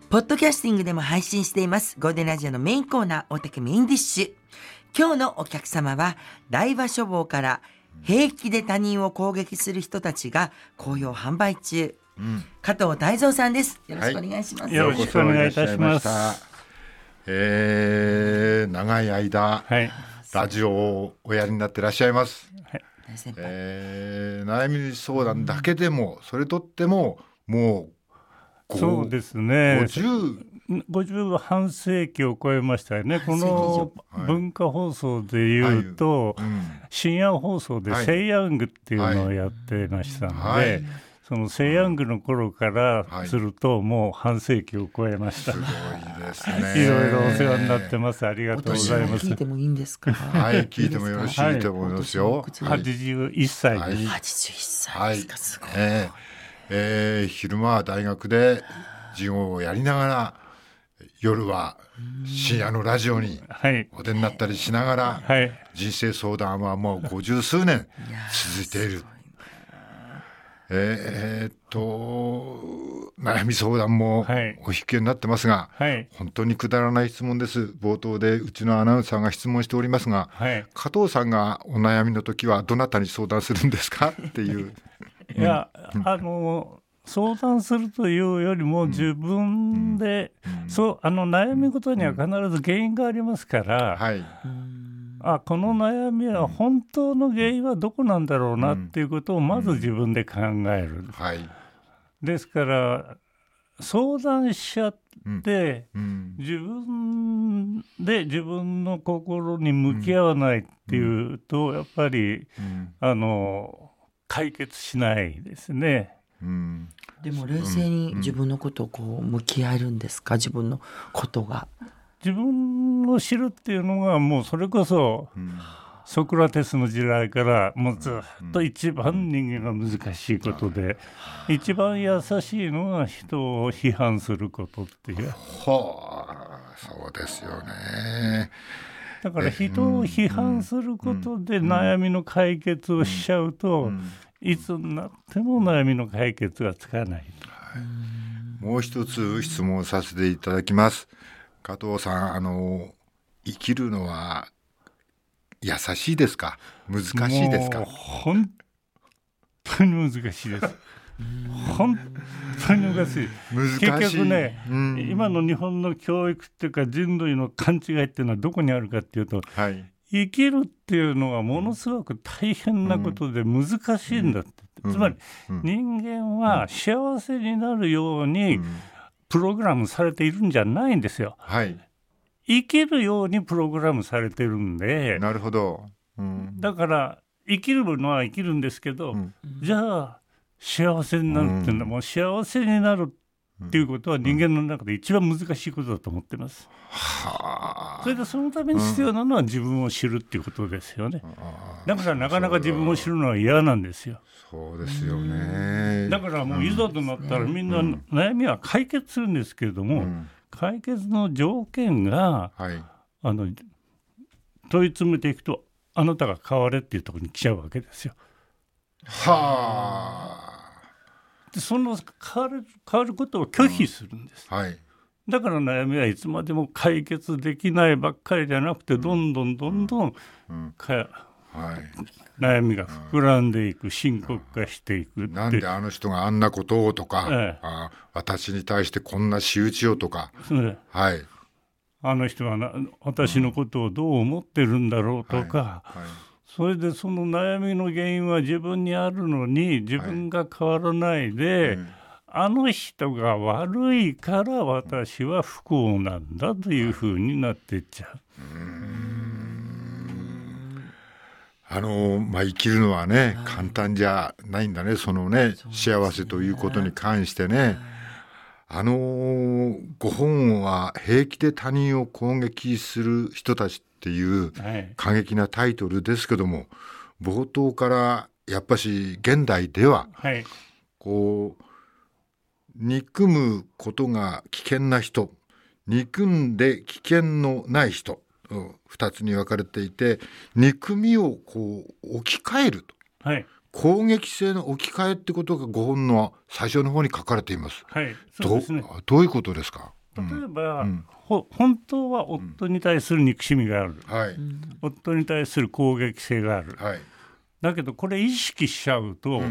ポッドキャスティングでも配信していますゴールデンラジオのメインコーナー、大竹メインディッシュ。今日のお客様は大和書房から平気で他人を攻撃する人たちが好評販売中、加藤大蔵さんです。よろしくお願いします。 よろしくお願いいたします。 長い間、ラジオをおやりになっていらっしゃいます。悩み相談だけでもそれとってももうそうですね、 50 半世紀を超えましたよね。この文化放送でいうと、深夜放送でセイヤングっていうのをやってましたので、そのセイヤングの頃からするともう半世紀を超えました。 すごいですね。 いろいろお世話になってます。ありがとうございます。 聞いてもいいんですか？ はい、聞いてもよろしいと思いますよ。 81歳です。 81歳ですか。すごい。 昼間は大学で授業をやりながら、夜は深夜のラジオにお出になったりしながら、人生相談はもう50数年続いている。悩み相談もお引きになってますが、本当にくだらない質問です。冒頭でうちのアナウンサーが質問しておりますが、加藤さんがお悩みの時はどなたに相談するんですかっていう。 いや、相談するというよりも自分で、悩み事には必ず原因がありますから、この悩みは本当の原因はどこなんだろうなっていうことをまず自分で考える。ですから相談しちゃって、自分で自分の心に向き合わないっていうと、やっぱり解決しないですね。 でも冷静に自分のことを向き合えるんですか？自分のことが自分を知るっていうのがもうそれこそ、ソクラテスの時代からもうずっと一番人間が難しいことで、一番優しいのが人を批判することっていう。 そうですよね。 だから人を批判することで悩みの解決をしちゃうと、いつになっても悩みの解決がつかない。 もう一つ質問させていただきます。加藤さん、生きるのは優しいですか？難しいですか？ もう本当に難しいです。本当に難しい。結局ね、今の日本の教育っていうか人類の勘違いっていうのはどこにあるかっていうと、生きるっていうのはものすごく大変なことで難しいんだって。つまり人間は幸せになるようにプログラムされているんじゃないんですよ。生きるようにプログラムされてるんで。 なるほど。 だから生きるのは生きるんですけど、じゃあ幸せになるっていうのは、もう幸せになるっていうことは人間の中で一番難しいことだと思ってます。それでそのために必要なのは自分を知るっていうことですよね。だからなかなか自分を知るのは嫌なんですよ。 そうですよね。 だからもういざとなったらみんな悩みは解決するんですけれども、解決の条件が、問い詰めていくとあなたが変われっていうところに来ちゃうわけですよ。でその変わることを拒否するんです。だから悩みはいつまでも解決できないばっかりじゃなくて、どんどん悩みが膨らんでいく、深刻化していくって。 なんであの人があんなことをとか、私に対してこんな仕打ちをとか、 あの人は私のことをどう思ってるんだろうとか、それでその悩みの原因は自分にあるのに自分が変わらないで、あの人が悪いから私は不幸なんだというふうになっていっちゃう。 生きるのはね、簡単じゃないんだね。幸せということに関してね。ご本は平気で他人を攻撃する人たちっていう過激なタイトルですけども、冒頭からやっぱし現代では、憎むことが危険な人、憎んで危険のない人、2つに分かれていて、憎みを置き換えると、攻撃性の置き換えってことがご本の最初の方に書かれています。 そうですね。 どういうことですか？ 例えば、本当は夫に対する憎しみがある、夫に対する攻撃性がある、だけどこれ意識しちゃうと、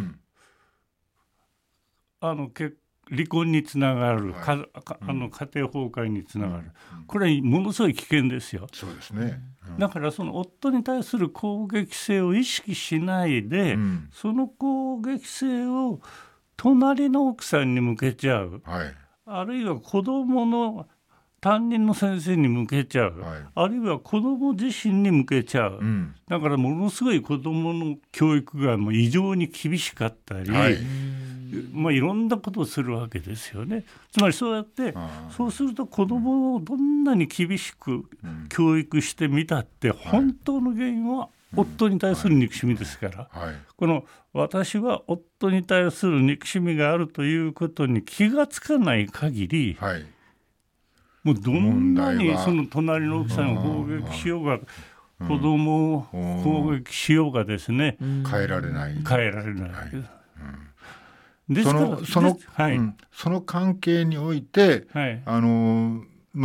離婚につながる、家庭崩壊につながる、これはものすごい危険ですよ。 そうですね。 だからその夫に対する攻撃性を意識しないで、その攻撃性を隣の奥さんに向けちゃう、あるいは子供の担任の先生に向けちゃう、あるいは子供自身に向けちゃう、だからものすごい子供の教育がもう異常に厳しかったり、いろんなことをするわけですよね。つまりそうやってそうすると子供をどんなに厳しく教育してみたって、本当の原因は夫に対する憎しみですから、この私は夫に対する憎しみがあるということに気がつかない限り、もうどんなにその隣の奥さんを攻撃しようが、子供を攻撃しようがですね、 変えられない。 ですからその関係において、大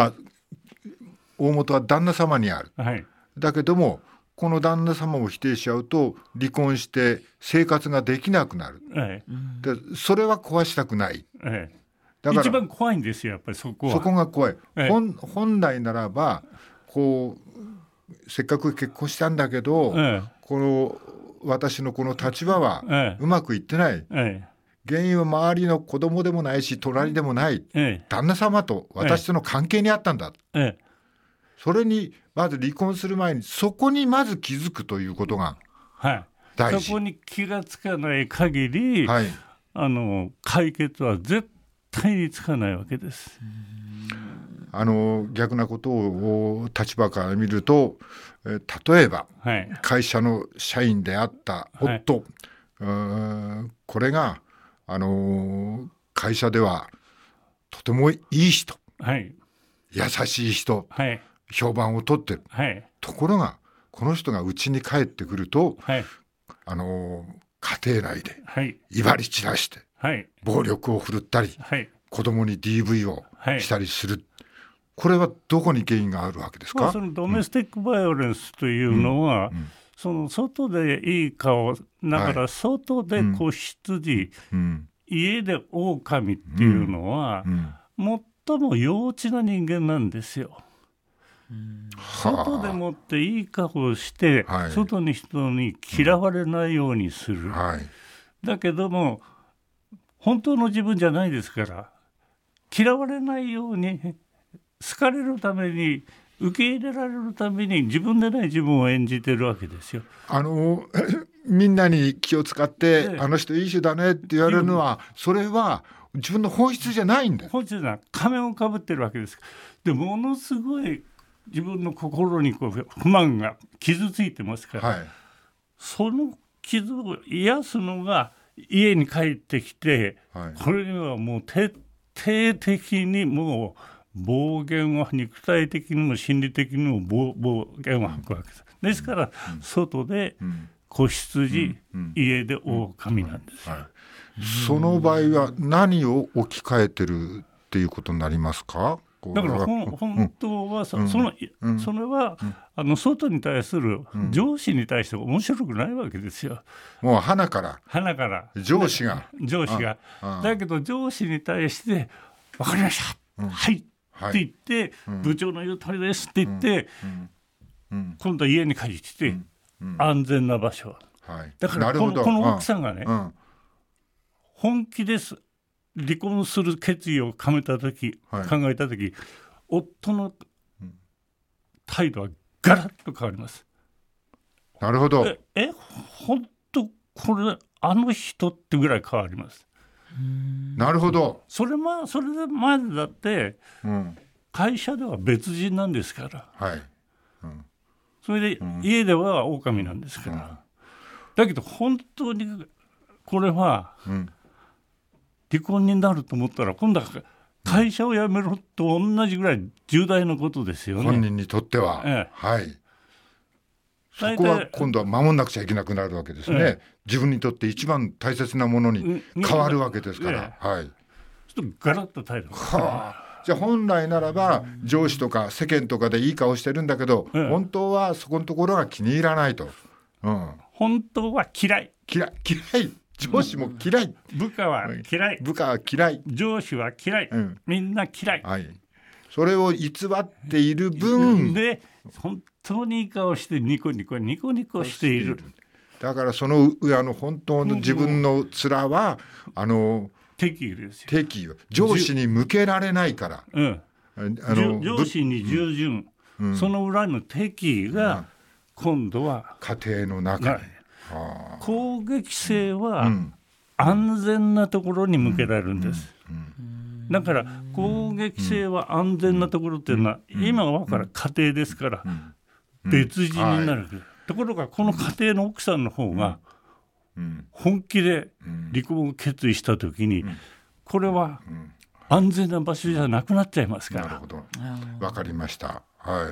元は旦那様にある、だけどもこの旦那様を否定しちゃうと離婚して生活ができなくなる、でそれは壊したくない、 だから一番怖いんですよ、やっぱりそこは。 そこが怖い、本来ならばこうせっかく結婚したんだけど、この私のこの立場はうまくいってない、原因は周りの子供でもないし隣でもない、旦那様と私との関係にあったんだ、それにまず離婚する前にそこにまず気づくということが大事、 そこに気がつかない限り、解決は絶対につかないわけです。 逆なことを立場から見ると、例えば、会社の社員であった夫、これが会社ではとてもいい人、優しい人、評判を取ってる、ところがこの人が家に帰ってくると、家庭内で威張り散らして、暴力を振るったり、子供に DV をしたりする、これはどこに原因があるわけですか？ そのドメスティックバイオレンスというのは、その外でいい顔だから、外で子羊、家で狼っていうのは、最も幼稚な人間なんですよ。外でもっていい顔をして、外に人に嫌われないようにする、だけども本当の自分じゃないですから、嫌われないように好かれるために受け入れられるために自分でない自分を演じてるわけですよ。 みんなに気を使って、あの人いい人だねって言われるのは、それは自分の本質じゃないんだよ。 本質じゃない、仮面をかぶってるわけです。でものすごい自分の心に不満が傷ついてますから、その傷を癒すのが家に帰ってきて、これにはもう徹底的にもう暴言を、肉体的にも心理的にも暴言を吐くわけです。ですから、外で子羊、家で狼なんですよ。 その場合は何を置き換えてるっていうことになりますか？ だから本当はそれは外に対する上司に対して面白くないわけですよ。 もう鼻から上司がだけど上司に対して分かりました、はいって言って、部長の言う通りですって言って、今度は家に帰ってきて、安全な場所、だからこの奥さんがね、本気です離婚する決意を考えた時、夫の態度はガラッと変わります。 なるほど。 本当これあの人ってぐらい変わります。 なるほど。 それで前でだって、会社では別人なんですから、それで家では狼なんですから、だけど本当にこれは、離婚になると思ったら今度は会社を辞めろと同じぐらい重大なことですよね。 本人にとっては、そこは今度は守んなくちゃいけなくなるわけですね。自分にとって一番大切なものに変わるわけですから、 ちょっとガラッと態度が、 じゃあ本来ならば上司とか世間とかでいい顔してるんだけど、本当はそこのところが気に入らないと、 本当は嫌い上司も嫌い、 部下は嫌い、上司は嫌い、みんな嫌い、 それを偽っている分で本当にいい顔してニコニコしている。 だからその本当の自分の面は敵意ですよ。 敵意は上司に向けられないから、 上司に従順、その裏の敵意が今度は家庭の中に、 攻撃性は安全なところに向けられるんです。だから攻撃性は安全なところっていうのは今はから家庭ですから別人になる、ところがこの家庭の奥さんの方が本気で離婚を決意した時にこれは安全な場所じゃなくなっちゃいますから。 なるほど、わかりました。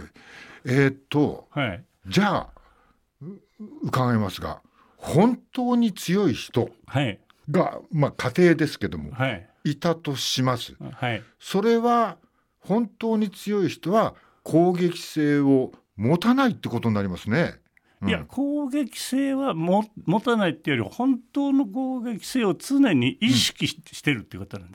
じゃあ伺いますが、本当に強い人が、家庭ですけども、いたとします、それは本当に強い人は攻撃性を持たないってことになりますね。 いや、攻撃性は持たないっていうより本当の攻撃性を常に意識してるってことなんです。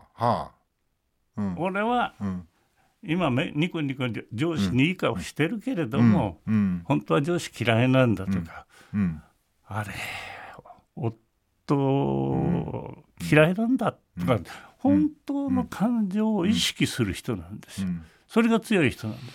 俺は、今ニコニコ上司にいい顔してるけれども、本当は上司嫌いなんだとか、あれ夫嫌いなんだとか、本当の感情を意識する人なんですよ。それが強い人なんです。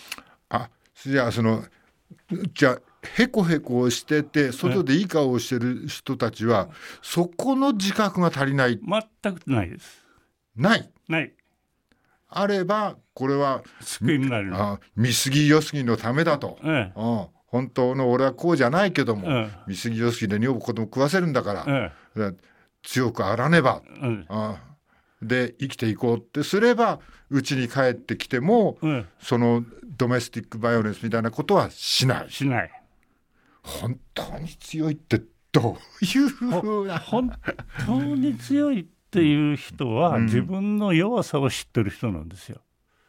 じゃあへこへこしてて外でいい顔をしてる人たちはそこの自覚が足りない。 全くないです。 ないあればこれは救いになる。 見過ぎよすぎのためだと、本当の俺はこうじゃないけども、見過ぎよすぎで女房子供食わせるんだから、強くあらねば、で生きていこうってすれば家に帰ってきても、そのドメスティックバイオレンスみたいなことはしない。本当に強いってどういうふうな。 本当に強いっていう人は自分の弱さを知ってる人なんですよ。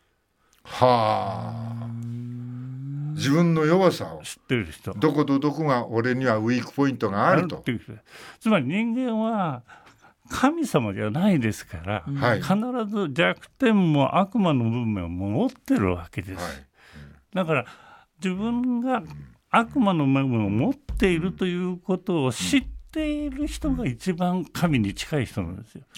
自分の弱さを知ってる人、 どことどこが俺にはウィークポイントがあると。 つまり人間は神様じゃないですから、必ず弱点も悪魔の部分も持ってるわけです。だから自分が悪魔の部分を持っているということを知っている人が一番神に近い人なんですよ。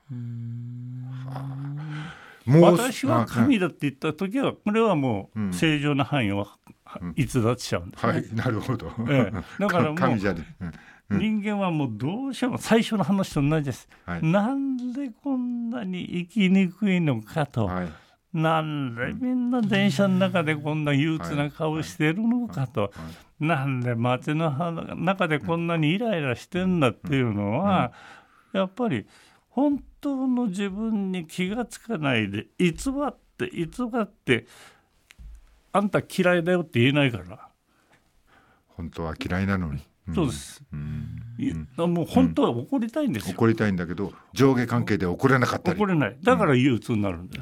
私は神だって言った時はこれはもう正常な範囲を逸脱しちゃうんですね。 なるほど、 だからもう人間はもうどうしても最初の話と同じです、なんでこんなに生きにくいのかと、なんでみんな電車の中でこんな憂鬱な顔してるのかと、なんで街の中でこんなにイライラしてんだっていうのは、やっぱり本当の自分に気がつかないで偽ってあんた嫌いだよって言えないから。 本当は嫌いなのに。 そうです、もう本当は怒りたいんですよ、 怒りたいんだけど上下関係で怒れなかったり、 怒れない、だから憂鬱になるんです、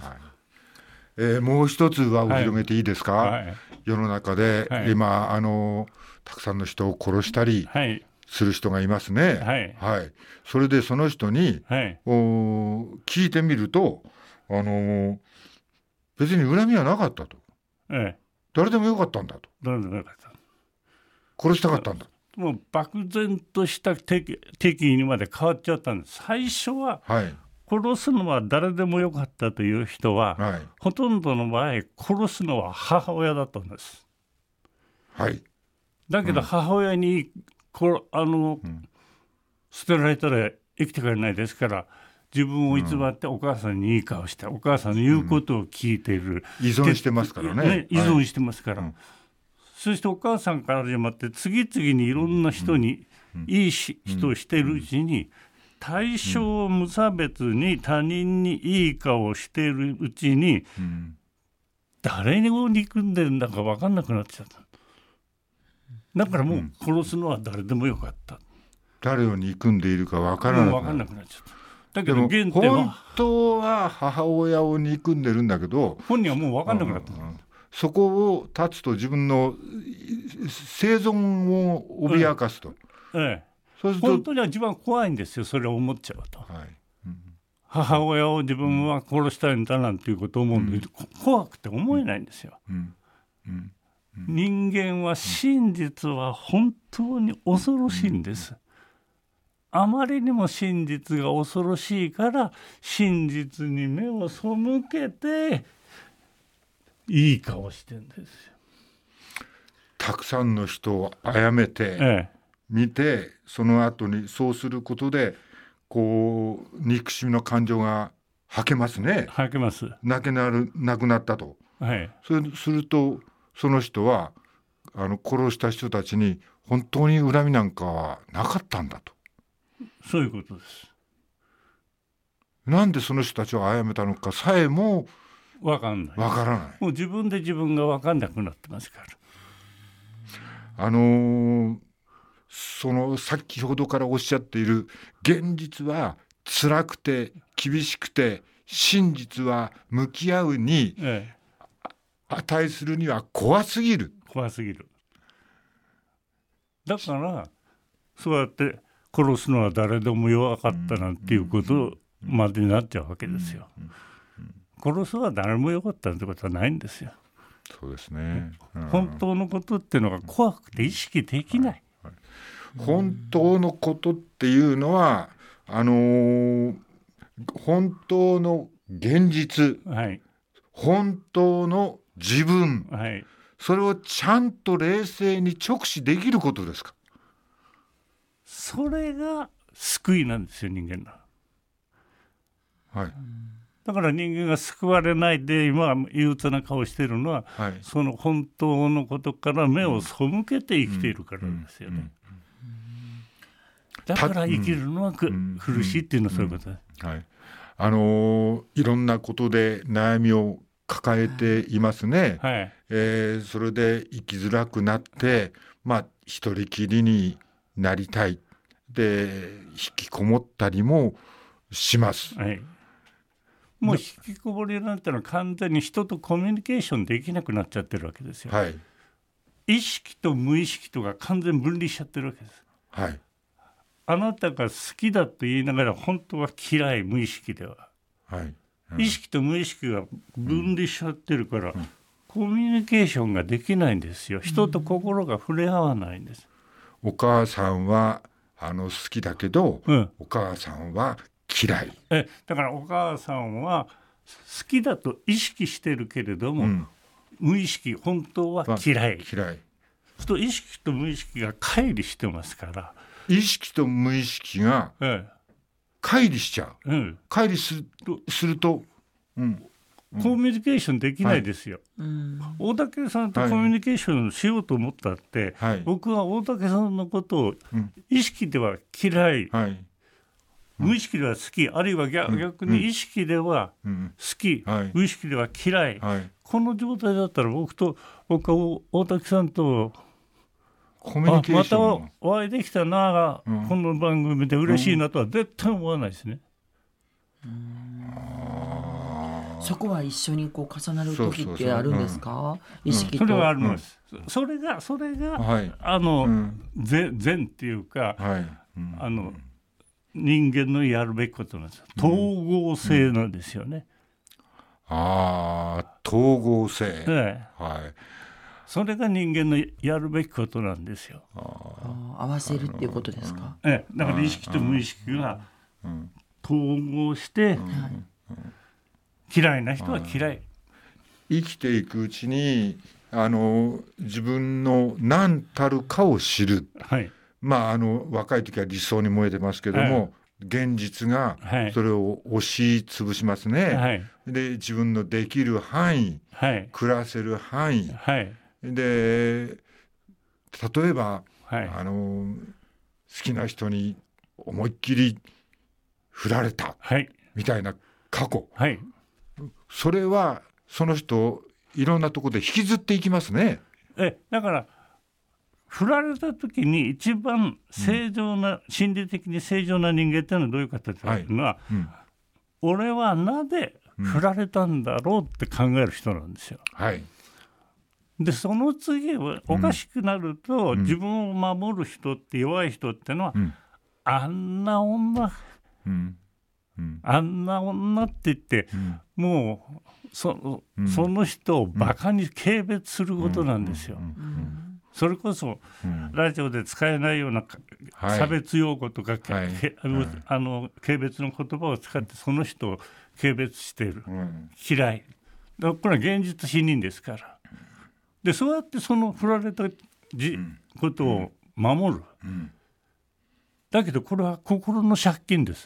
もう一つ輪を広げていいですか、世の中で、今たくさんの人を殺したりする人がいますね、それでその人に、聞いてみると別に恨みはなかったと、誰でもよかったんだと、殺したかったんだ、 もう漠然とした敵意にまで変わっちゃったんです。最初は、殺すのは誰でもよかったという人は、ほとんどの場合殺すのは母親だったんです、だけど母親に捨てられたら生きてくれないですから自分を偽ってお母さんにいい顔して、お母さんの言うことを聞いている、 依存してますからね、 依存してますから、そしてお母さんから始まって次々にいろんな人にいい人をしているうちに対象無差別に他人にいい顔をしているうちに誰を憎んでるんだか分かんなくなっちゃった。だからもう殺すのは誰でもよかった、 誰を憎んでいるか分からなくなっちゃっだけどでも本当は母親を憎んでるんだけど、 本人はもう分かんなくなった、 そこを立つと自分の生存を脅かすと、 そうすると本当には一番怖いんですよ、それを思っちゃうと、母親を自分は殺したいんだなんていうことを思うんで、怖くて思えないんですよ、人間は真実は本当に恐ろしいんです、あまりにも真実が恐ろしいから真実に目を背けていい顔してんですよ。 たくさんの人を殺めて見て、その後にそうすることでこう憎しみの感情が吐けますね。 吐けます。 なくなったと、そうするとその人は殺した人たちに本当に恨みなんかはなかったんだと。 そういうことです。 なんでその人たちを殺めたのかさえも分からない。もう自分で自分が分かんなくなってますから。 その先ほどからおっしゃっている現実は辛くて厳しくて真実は向き合うに値するには怖すぎる。 だからそうやって殺すのは誰でも弱かったなんていうことまでになっちゃうわけですよ。殺すは誰も弱かったってことはないんですよ。 そうですね、 本当のことっていうのが怖くて意識できない、 本当のことっていうのは本当の現実、本当の自分、それをちゃんと冷静に直視できることですか。 それが救いなんですよ、人間の。だから人間が救われないで今憂鬱な顔しているのは、その本当のことから目を背けて生きているからですよね。だから生きるのは苦しいっていうのはそういうことです。 いろんなことで悩みを抱えていますね、それで生きづらくなって一人きりになりたいで引きこもったりもします、 もう引きこもりなんてのは完全に人とコミュニケーションできなくなっちゃってるわけですよ、意識と無意識とが完全分離しちゃってるわけです、あなたが好きだと言いながら本当は嫌い、無意識では、意識と無意識が分離しちゃってるから、コミュニケーションができないんですよ。人と心が触れ合わないんです。 お母さんは好きだけど、お母さんは嫌い。 だからお母さんは好きだと意識してるけれども、無意識本当は嫌い。と意識と無意識が乖離してますから。 意識と無意識が乖離しちゃう、乖離すると、 コミュニケーションできないですよ、大竹さんとコミュニケーションしようと思ったって、僕は大竹さんのことを意識では嫌い、無意識では好き、あるいは逆に意識では好き、無意識では嫌い、この状態だったら僕は大竹さんとコミュニケーションまたお会いできたな、この番組で嬉しいなとは絶対思わないですね。 そこは一緒に重なる時ってあるんですか？意識と。 それはあります。それが善っていうか、人間のやるべきことなんですよ。統合性なんですよね。 統合性。 それが人間のやるべきことなんですよ。 合わせるっていうことですか？ だから意識と無意識が統合して、嫌いな人は嫌い。 生きていくうちに自分の何たるかを知る、若い時は理想に燃えてますけども、現実がそれを押しつぶしますね、で自分のできる範囲、暮らせる範囲、で例えば、好きな人に思いっきり振られた、みたいな過去、それはその人いろんなところで引きずっていきますね。 だから振られた時に一番正常な、心理的に正常な人間っていうのはどういう形かというのは、俺はなぜ振られたんだろうって考える人なんですよ。でその次はおかしくなると、自分を守る人って弱い人ってのは、あんな女、あんな女って言って、もうその人をバカに軽蔑することなんですよ。それこそ、ラジオで使えないような差別用語とか、軽蔑の言葉を使ってその人を軽蔑している、嫌い。だからこれは現実否認ですから。でそうやってその振られたことを守る、だけどこれは心の借金です、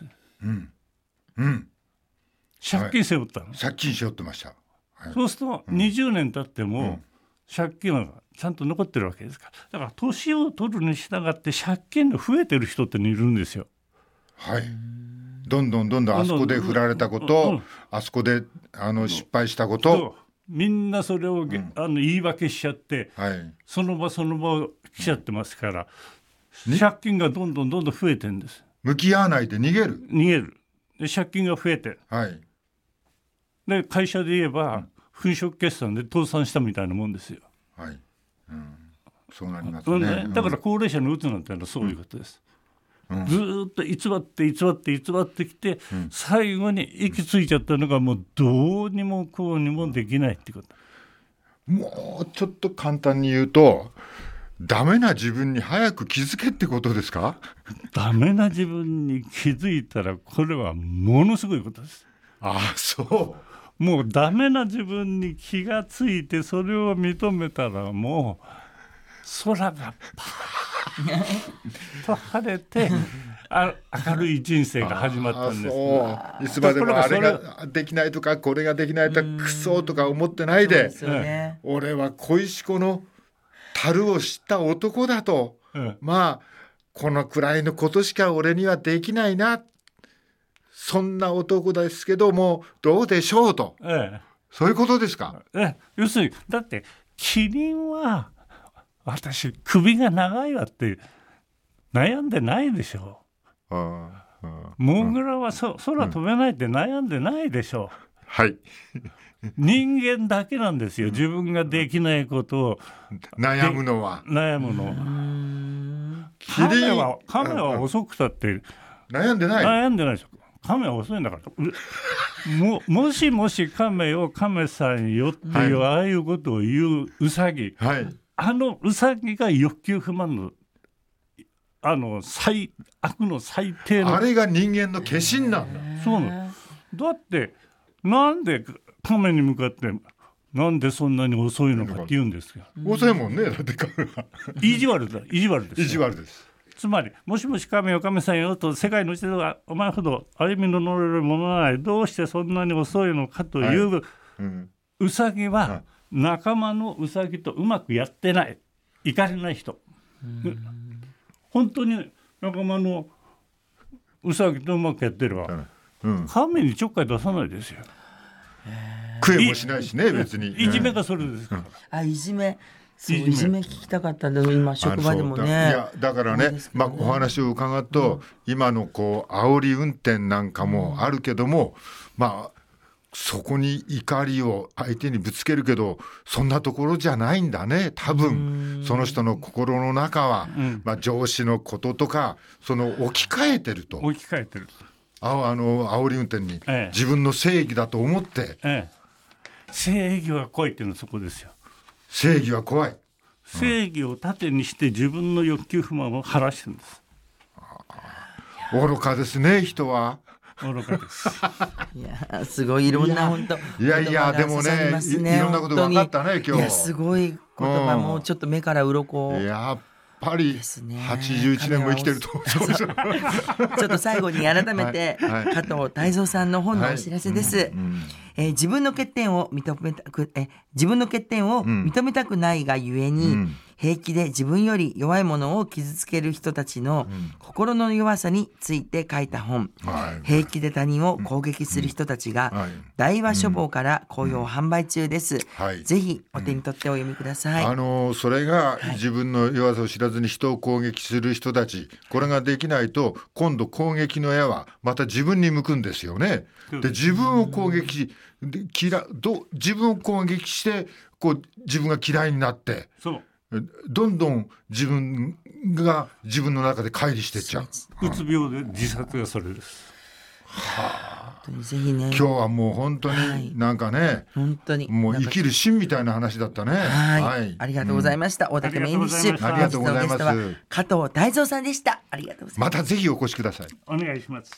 借金背負ったの、 借金背負ってました、 そうすると20年経っても、借金はちゃんと残ってるわけですから。だから年を取るに従って借金が増えてる人っているんですよ。 どんどんあそこで振られたこと、あそこで失敗したこと、 みんなそれを、言い訳しちゃって、その場その場を来ちゃってますから、借金がどんどん増えてるんです。 向き合わないで逃げるで借金が増えて、で会社で言えば、粉飾決算で倒産したみたいなもんですよ。 そうなりますね。 だから高齢者のうつなんてのはそういうことです。ずっと偽ってきて、最後に行き着いちゃったのがもうどうにもこうにもできないってこと。 もうちょっと簡単に言うと、ダメな自分に早く気づけってことですか？ ダメな自分に気づいたらこれはものすごいことです。もうダメな自分に気がついてそれを認めたら、もう空がパーッと晴れて明るい人生が始まったんです。 いつまでもあれができないとかこれができないとかクソとか思ってないで、俺は小石子の樽を知った男だと、まあこのくらいのことしか俺にはできないな、そんな男ですけどもどうでしょうと、そういうことですか？ 要するにだってキリンは私首が長いわって悩んでないでしょ。モグラは空飛べないって悩んでないでしょ。人間だけなんですよ、自分ができないことを悩むのは。 カメは遅くたって悩んでないですよ。カメは遅いんだからもしカメをカメさんよっていう、ああいうことを言うウサギ、ウサギが欲求不満の最悪の最低の、 あれが人間の化身なんだ。 そうなの。だってなんでカメに向かってなんでそんなに遅いのかって言うんですよ。 遅いもんね。だってカメは意地悪です。 意地悪です。 つまりもしもしカメよカメさんよと、世界のうちではお前ほど歩みの乗れるものはない、どうしてそんなに遅いのかという、ウサギは仲間のウサギとうまくやってない、いかれない人、本当に仲間のウサギとうまくやってるわ、カメにちょっかい出さないですよ。 食えもしないしね、別に。 いじめがそれですから。 いじめ聞きたかったんだ。今職場でもね。 いやだからね、お話を伺うと、今の煽り運転なんかもあるけども、そこに怒りを相手にぶつけるけど、そんなところじゃないんだね。多分その人の心の中は、上司のこととか置き換えてると。煽り運転に自分の正義だと思って、 正義は怖いっていうのはそこですよ。 正義は怖い。 正義を盾にして自分の欲求不満を晴らしてるんです。 愚かですね、人は。 愚かです。 いやすごいいろんな本当。 いやでもね、いろんなこと分かったね今日。 いやすごい言葉、もうちょっと目から鱗。 やっぱり81年も生きてると。 ちょっと最後に改めて加藤泰造さんの本のお知らせです。自分の欠点を認めたくないがゆえに、 平気で自分より弱いものを傷つける人たちの心の弱さについて書いた本、平気で他人を攻撃する人たちが大和書房から好評販売中です。ぜひお手に取ってお読みください。 それが自分の弱さを知らずに人を攻撃する人たち、これができないと今度攻撃の矢はまた自分に向くんですよね。で自分を攻撃自分を攻撃して自分が嫌いになってどんどん自分が自分の中で乖離していっちゃう。 うつ病で自殺がそれです。 ぜひね、 今日はもう本当になんかね、 本当にもう生きる芯みたいな話だったね。 ありがとうございました。大竹メインディッシュ、 ありがとうございます。 加藤大蔵さんでした。ありがとうございます。 またぜひお越しください。 お願いします。